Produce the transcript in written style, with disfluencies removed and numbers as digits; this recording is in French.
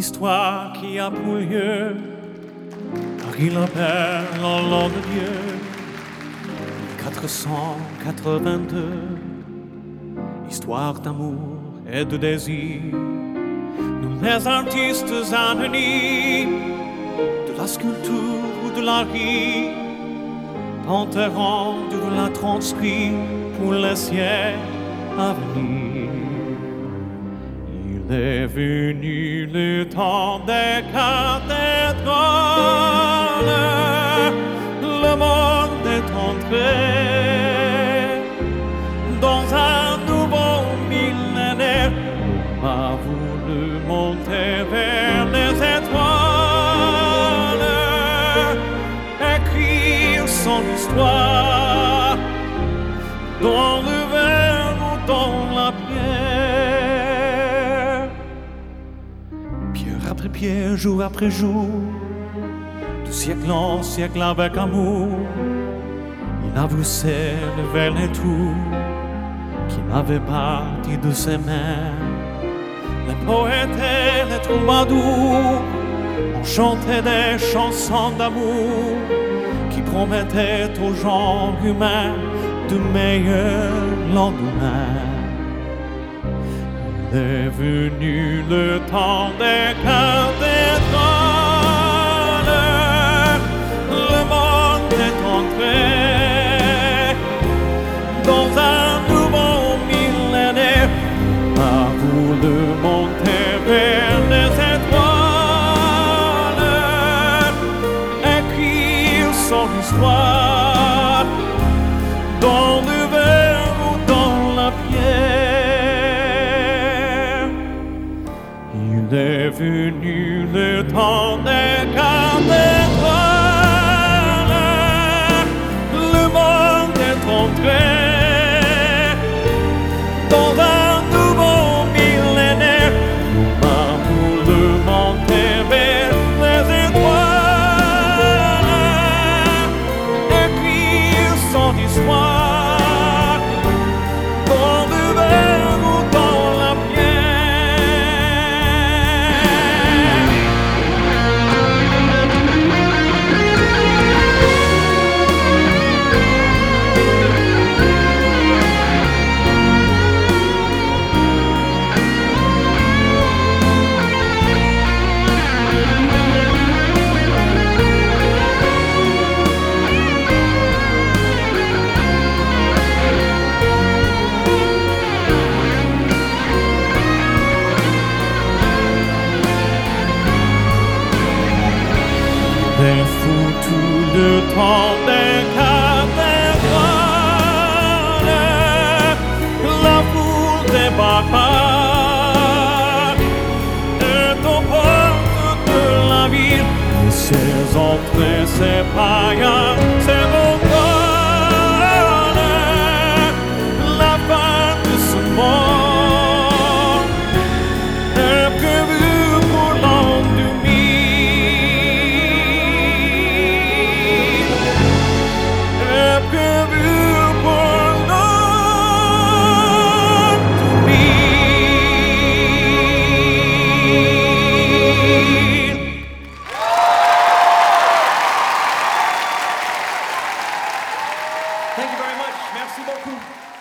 histoire qui a pour lieu Paris la belle en l'an de Dieu 1482. Histoire d'amour et de désir. Nous les artistes anonymes de la sculpture ou de la rime, tenterons de la transcrire pour les siècles à venir. Il est venu le temps des cathédrales, le monde est entré dans un nouveau millénaire. On a voulu monter vers les étoiles, écrire son histoire dans le verre ou dans la pierre. Pierre après pierre, jour après jour, de siècle en siècle avec amour, il a voulu s'élever les tours qu'il avait bâtis de ses mains. Les poètes et les troubadours ont chanté des chansons d'amour qui promettaient au genre humain de meilleurs lendemains. Il est venu le temps des cathédrales, le monde est entré dans un nouveau millénaire. On a voulu monter vers les étoiles, écrire son histoire dans le verre ou dans la pierre. Il est venu le temps des cathédrales, le monde est entré dans un nouveau millénaire. On a voulu monter vers les étoiles, écrire son histoire dans le verre ou dans la des fous tout le temps des cathédrales, la foule débarque est aux portes de la ville, et ses entrées, ses païens, ses rondoles, la fin de ce monde est prévue pour l'an 2000. Thank you very much. Merci beaucoup.